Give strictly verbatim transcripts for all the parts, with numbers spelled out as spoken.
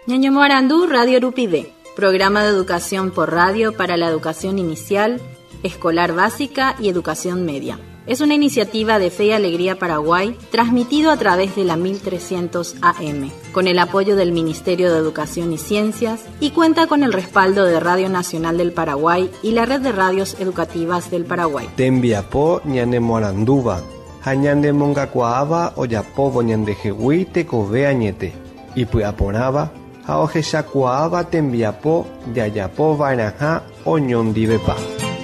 Ñaño Morandú, Radio Urupide, programa de educación por radio para la educación inicial, escolar básica y educación media. Es una iniciativa de Fe y Alegría Paraguay, transmitido a través de la mil trescientos A M, con el apoyo del Ministerio de Educación y Ciencias, y cuenta con el respaldo de Radio Nacional del Paraguay y la Red de Radios Educativas del Paraguay. Tembiapo ñane Moranduba, hañande mongacuaaba oyapobo ñande jehui tekove añete, y puaporaba haojeshakuaaba tembiapo de ayapo vainaja oñondivepa.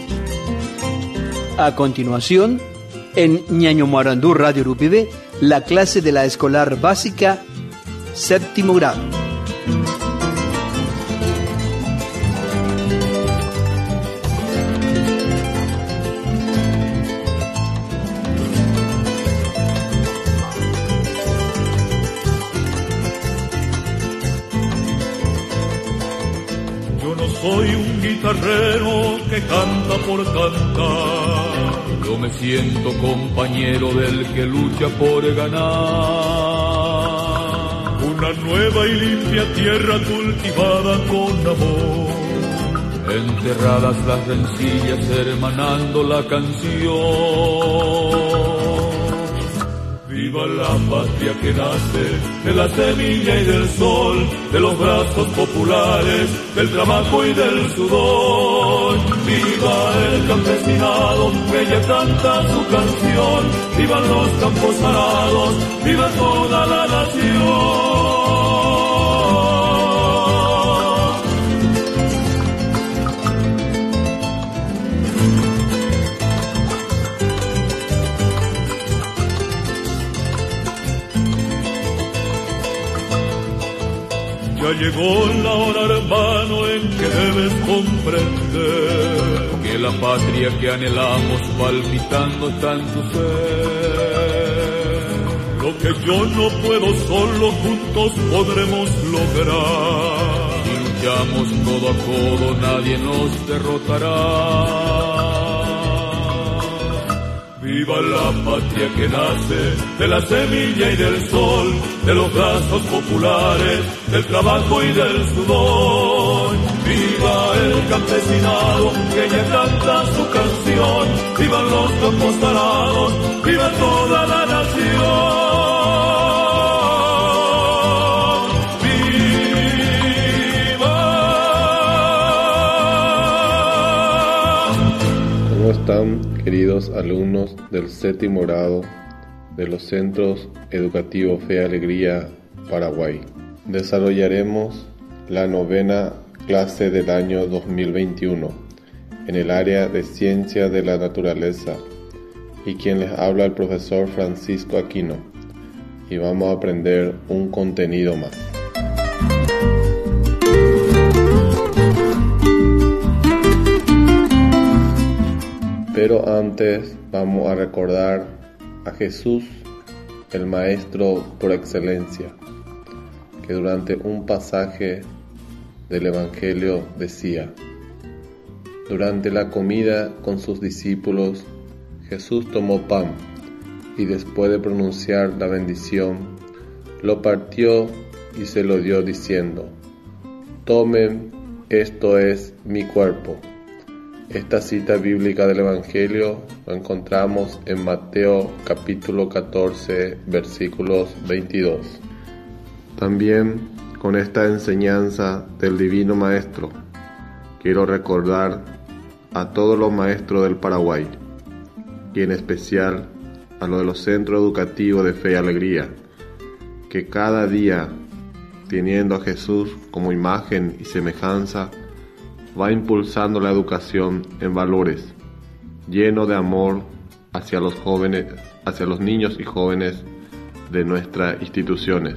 A continuación, en Ñaño Morandú Radio Urupide, la clase de la escolar básica, séptimo grado. Yo no soy un guitarrero que canta por cantar. Yo me siento compañero del que lucha por ganar una nueva y limpia tierra cultivada con amor. Enterradas las rencillas, hermanando la canción. Viva la patria que nace de la semilla y del sol, de los brazos populares, del trabajo y del sudor. Viva el campesinado que ya canta su canción, vivan los campos arados, viva toda la nación. Ya llegó la hora, hermano, en que debes comprender que la patria que anhelamos palpitando está en tu ser. Lo que yo no puedo solo, juntos podremos lograr. Si luchamos codo a codo, nadie nos derrotará. Viva la patria que nace de la semilla y del sol, de los brazos populares, del trabajo y del sudor. Viva el campesinado que ya canta su canción, vivan los campos arados, viva toda la nación. ¿Cómo están, queridos alumnos del séptimo grado de los Centros Educativos Fe y Alegría Paraguay? Desarrollaremos la novena clase del año dos mil veintiuno en el área de Ciencias de la Naturaleza, y quien les habla el profesor Francisco Aquino, y vamos a aprender un contenido más. Pero antes vamos a recordar a Jesús, el Maestro por excelencia, que durante un pasaje del Evangelio decía: durante la comida con sus discípulos, Jesús tomó pan y después de pronunciar la bendición, lo partió y se lo dio diciendo: tomen, esto es mi cuerpo. Esta cita bíblica del Evangelio lo encontramos en Mateo capítulo catorce, versículos veintidós. También con esta enseñanza del Divino Maestro, quiero recordar a todos los maestros del Paraguay, y en especial a los de los centros educativos de Fe y Alegría, que cada día, teniendo a Jesús como imagen y semejanza, va impulsando la educación en valores, lleno de amor hacia los jóvenes, hacia los niños y jóvenes de nuestras instituciones.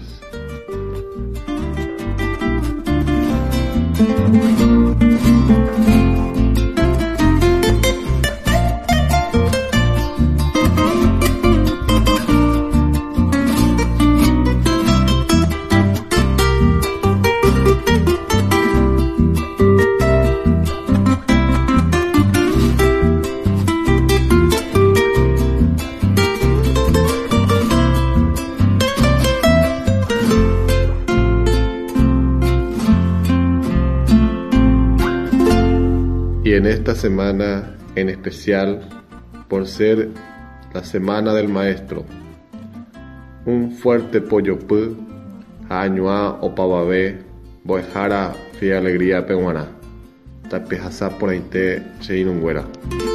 esta semana en especial, por ser la Semana del Maestro, un fuerte pollo pu, añua o pavabé, boejara, fia alegría peguana, tapejasa por aite, cheinunguera.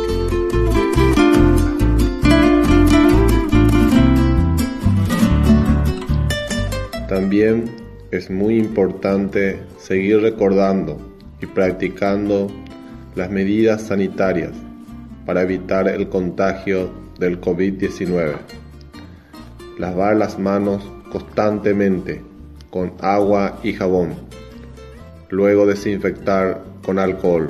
También es muy importante seguir recordando y practicando las medidas sanitarias para evitar el contagio del COVID diecinueve. Lavar las manos constantemente con agua y jabón, luego desinfectar con alcohol.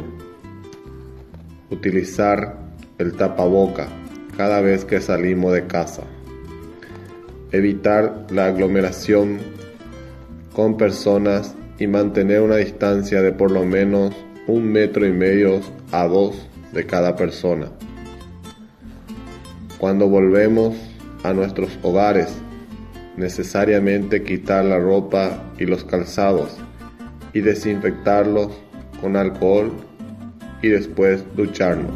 Utilizar el tapaboca cada vez que salimos de casa. Evitar la aglomeración con personas y mantener una distancia de por lo menos un metro y medio a dos de cada persona. Cuando volvemos a nuestros hogares, necesariamente quitar la ropa y los calzados y desinfectarlos con alcohol y después ducharnos.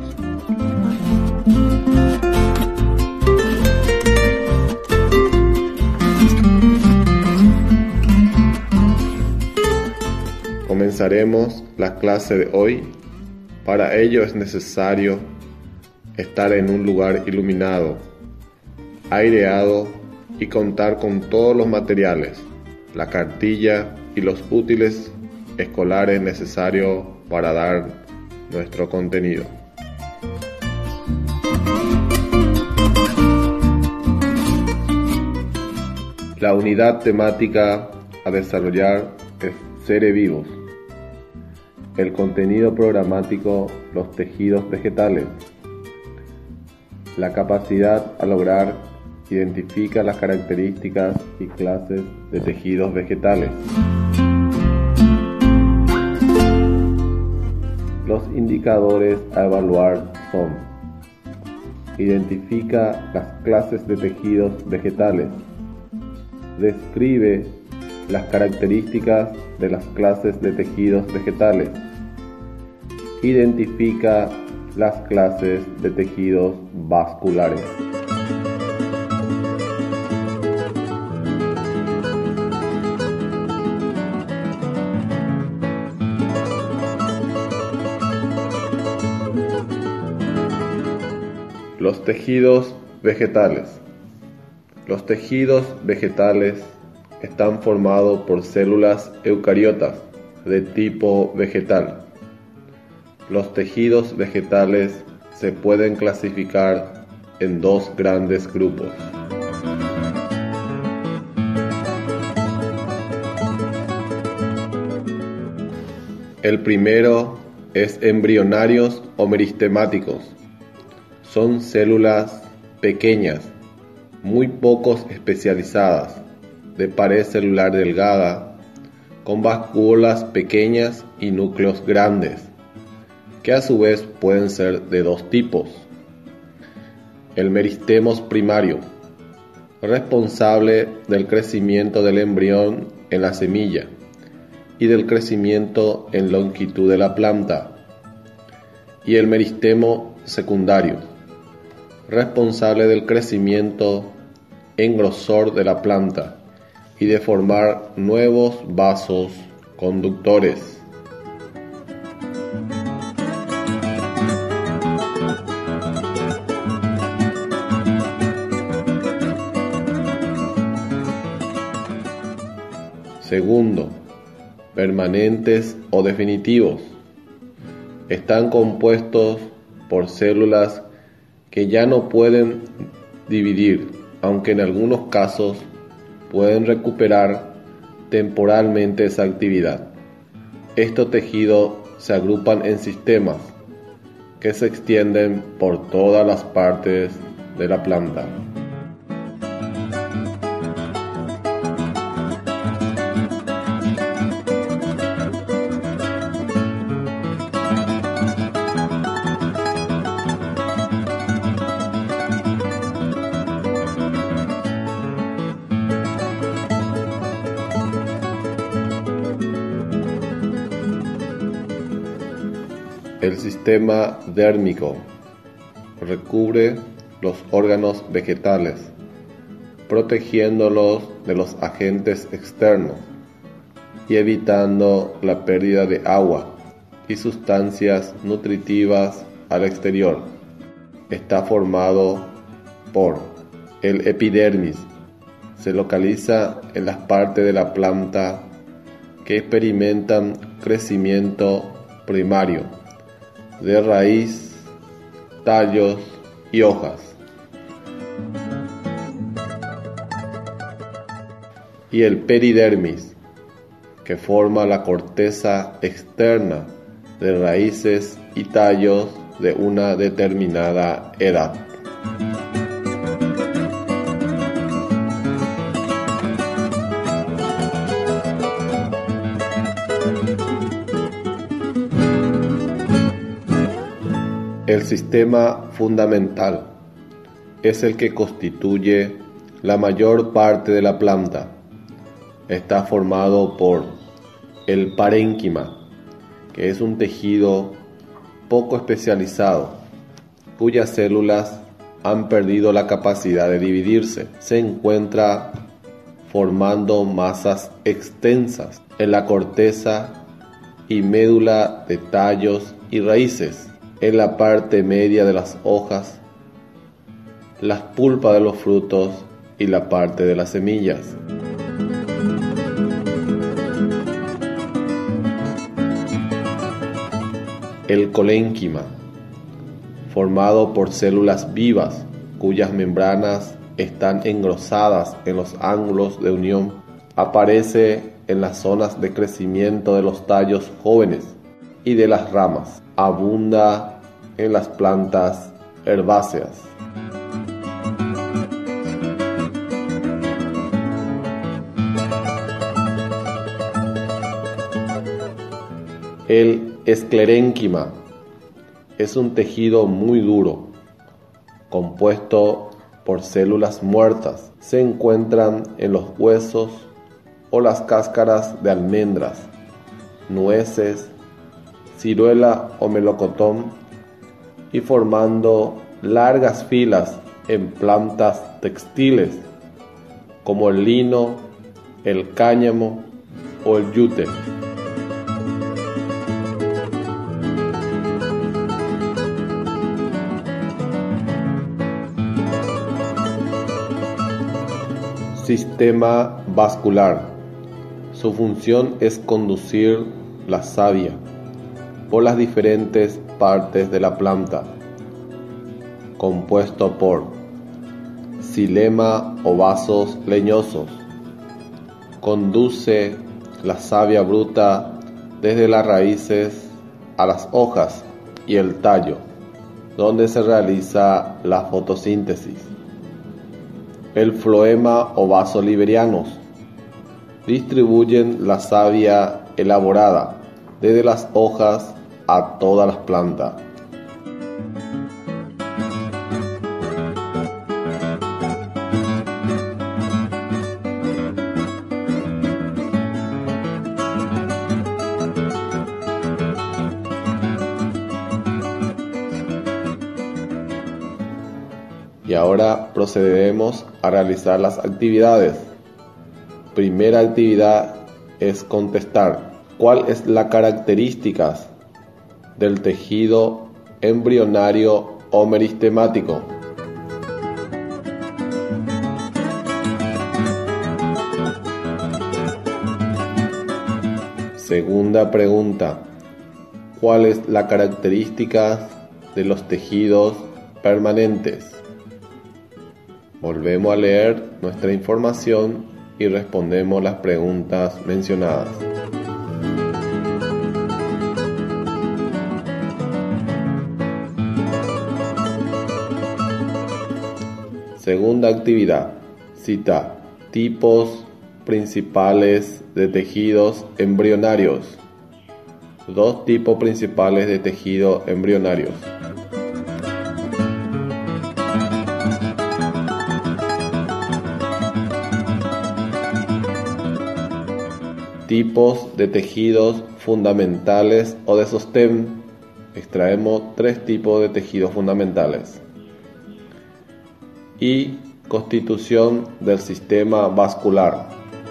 Comenzaremos la clase de hoy. Para ello es necesario estar en un lugar iluminado, aireado y contar con todos los materiales, la cartilla y los útiles escolares necesarios para dar nuestro contenido. La unidad temática a desarrollar es Seres vivos. El contenido programático, los tejidos vegetales. La capacidad a lograr identifica las características y clases de tejidos vegetales. Los indicadores a evaluar son: identifica las clases de tejidos vegetales, describe las características de las clases de tejidos vegetales, identifica las clases de tejidos vasculares. Los tejidos vegetales. Los tejidos vegetales están formados por células eucariotas de tipo vegetal. Los tejidos vegetales se pueden clasificar en dos grandes grupos. El primero es embrionarios o meristemáticos. Son células pequeñas, muy poco especializadas, de pared celular delgada, con vascúolas pequeñas y núcleos grandes, que a su vez pueden ser de dos tipos. El meristemos primario, responsable del crecimiento del embrión en la semilla y del crecimiento en longitud de la planta. Y el meristemo secundario, responsable del crecimiento en grosor de la planta y de formar nuevos vasos conductores. Segundo, permanentes o definitivos. Están compuestos por células que ya no pueden dividir, aunque en algunos casos pueden recuperar temporalmente esa actividad. Estos tejidos se agrupan en sistemas que se extienden por todas las partes de la planta. El sistema dérmico recubre los órganos vegetales, protegiéndolos de los agentes externos y evitando la pérdida de agua y sustancias nutritivas al exterior. Está formado por el epidermis. Se localiza en las partes de la planta que experimentan crecimiento primario de raíz, tallos y hojas. Y el peridermis, que forma la corteza externa de raíces y tallos de una determinada edad. El sistema fundamental es el que constituye la mayor parte de la planta. Está formado por el parénquima, que es un tejido poco especializado, cuyas células han perdido la capacidad de dividirse. Se encuentra formando masas extensas en la corteza y médula de tallos y raíces, en la parte media de las hojas, las pulpas de los frutos y la parte de las semillas. El colénquima, formado por células vivas cuyas membranas están engrosadas en los ángulos de unión, aparece en las zonas de crecimiento de los tallos jóvenes y de las ramas. Abunda en las plantas herbáceas. El esclerénquima es un tejido muy duro, compuesto por células muertas. Se encuentran en los huesos o las cáscaras de almendras, nueces, ciruela o melocotón, y formando largas filas en plantas textiles como el lino, el cáñamo o el yute. Sistema vascular. Su función es conducir la savia por las diferentes partes de la planta, compuesto por xilema o vasos leñosos. Conduce la savia bruta desde las raíces a las hojas y el tallo, donde se realiza la fotosíntesis. El floema o vasos liberianos distribuyen la savia elaborada desde las hojas a todas las plantas. Y ahora procederemos a realizar las actividades. Primera actividad es contestar. ¿Cuál es la característica del tejido embrionario o meristemático? Segunda pregunta. ¿Cuál es la característica de los tejidos permanentes? Volvemos a leer nuestra información y respondemos las preguntas mencionadas. Segunda actividad. Cita tipos principales de tejidos embrionarios. Dos tipos principales de tejido embrionarios. Tipos de tejidos fundamentales o de sostén extraemos tres tipos de tejidos fundamentales y constitución del sistema vascular.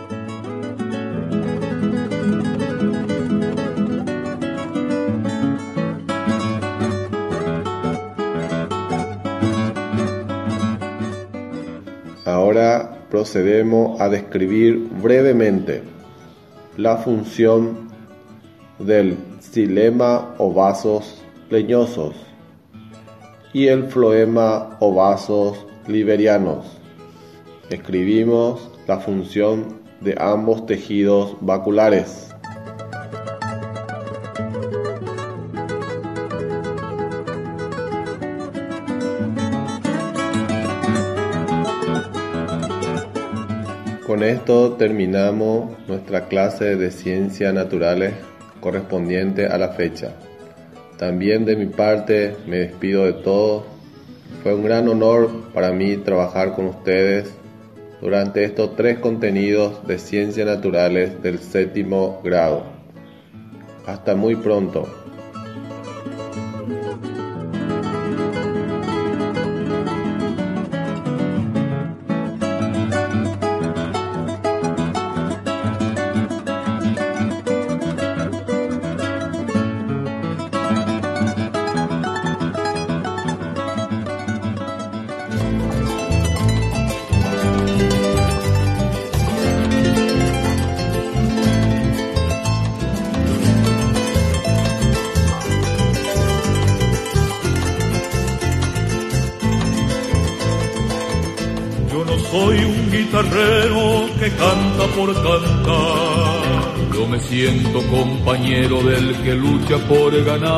Ahora procedemos a describir brevemente la función del xilema o vasos leñosos y el floema o vasos liberianos. Escribimos la función de ambos tejidos vasculares. Con esto terminamos nuestra clase de ciencias naturales correspondiente a la fecha. También de mi parte me despido de todos. Fue un gran honor para mí trabajar con ustedes durante estos tres contenidos de ciencias naturales del séptimo grado. Hasta muy pronto. Soy un guitarrero que canta por cantar. Yo me siento compañero del que lucha por ganar.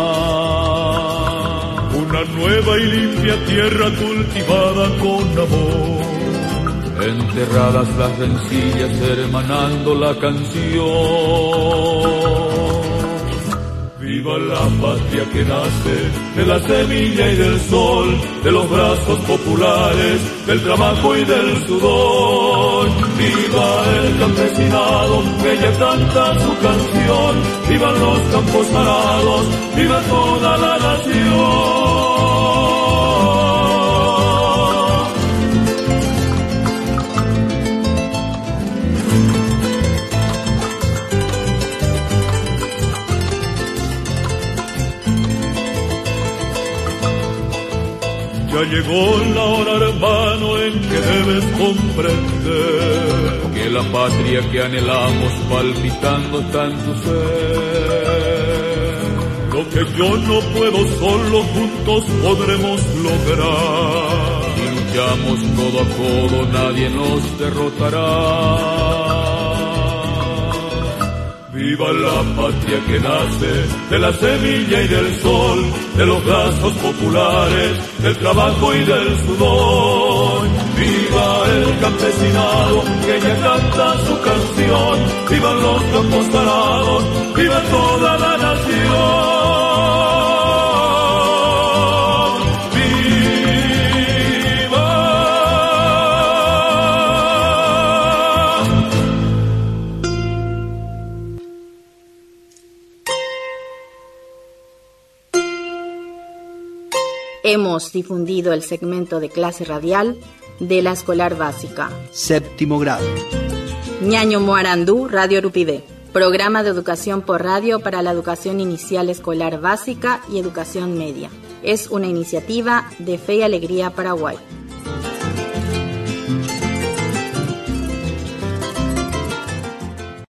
Una nueva y limpia tierra cultivada con amor. Enterradas las rencillas hermanando la canción. Viva la patria que nace de la semilla y del sol, de los brazos populares, del trabajo y del sudor. Viva el campesinado que ya canta su canción, vivan los campos arados, viva toda la nación. Ya llegó la hora, hermano, en que debes comprender que la patria que anhelamos palpitando está en tu ser. Lo que yo no puedo solo, juntos podremos lograr. Si luchamos codo a codo, nadie nos derrotará. Viva la patria que nace de la semilla y del sol, de los brazos populares, del trabajo y del sudor. Viva el campesinado que ya canta su canción, vivan los campos arados, viva toda la nación. Hemos difundido el segmento de clase radial de la escolar básica. Séptimo grado. Ñaño Moarandú, Radio Rupidé. Programa de educación por radio para la educación inicial escolar básica y educación media. Es una iniciativa de Fe y Alegría Paraguay.